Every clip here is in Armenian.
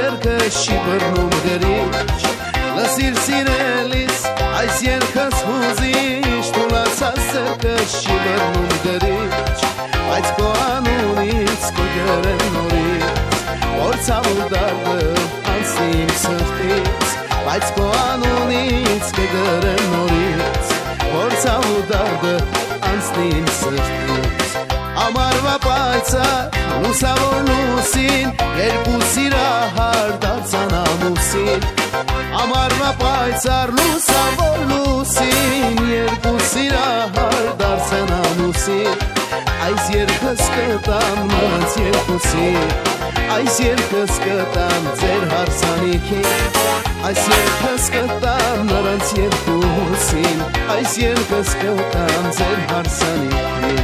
ձերքշի բռնում գրիչ լսիր սիրելիս այս երգս հուզիչ թուլացած ձերքշի բռնում գրիչ բայց քո անունից կգրեմ նորից որ ցավու դարդը անցնի իմ սրտից բայց քո անունից կգրեմ նորից որ ցավու դարդը անցնի իմ սրտից Ամարվա պայծառ լուսավոր լուսին երկու սիրահար դարձան ամուսին Ամարվա պայծառ լուսավոր լուսին երկու սիրահար դարձան ամուսին Այս երգս կտամ նրանց երկուսին Այս երգս կտամ ձեր հարսանիքին Այս երգս կտամ նրանց երկուսին Այս երգս կտամ ձեր հարսանիքին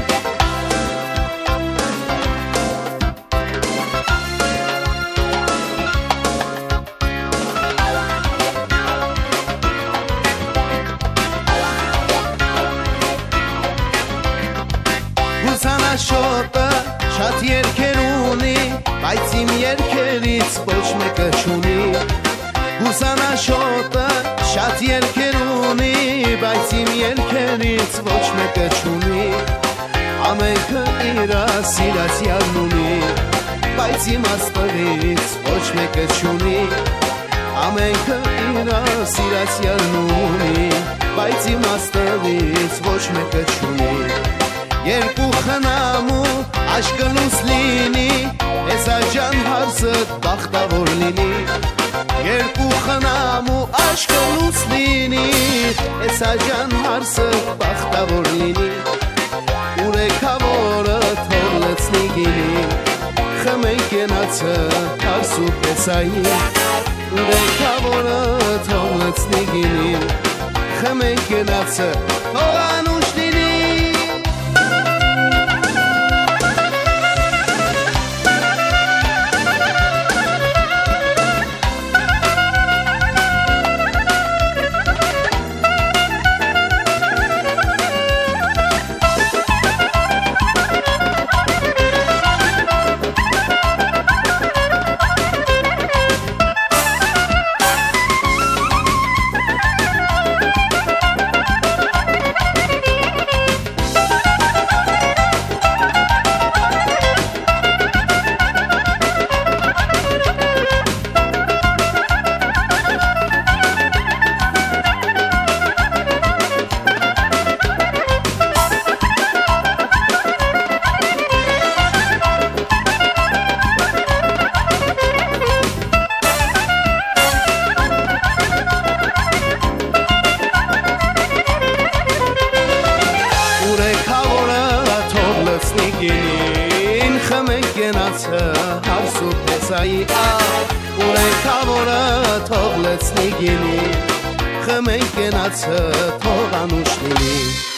Հուսանաշոտը շատ երգեր ունի բայց իմ երգերից ոչ մեկը չունի Հուսանաշոտը շատ երգեր ունի բայց իմ երգերից ոչ մեկը չունի Ամենքը իրա սիրացյալն ունի բայց իմաստներից ոչ մեկը չունի Ամենքը իրա սիրացյալն ունի բայց իմաստներից ոչ մեկը չունի Երկու խնամու աշկը լույս լինի Էսա ջան հարսդ բախտավոր լինի Երկու խնամու աշկը լույս լինի Էսա ջան հարսդ բախտավոր լինի Ուրեքավորը թող լցնի գինի Խմենք ենացը հարսու պեսայի Ուրեքավորը թող լցնի գինի Խմենք ենացը թող անուշ լինի Գինին խմենք ենացը հարսու պեսայի Ուրեքավորը թող լցնի գինին Խմենք ենացը թող անուշ լինի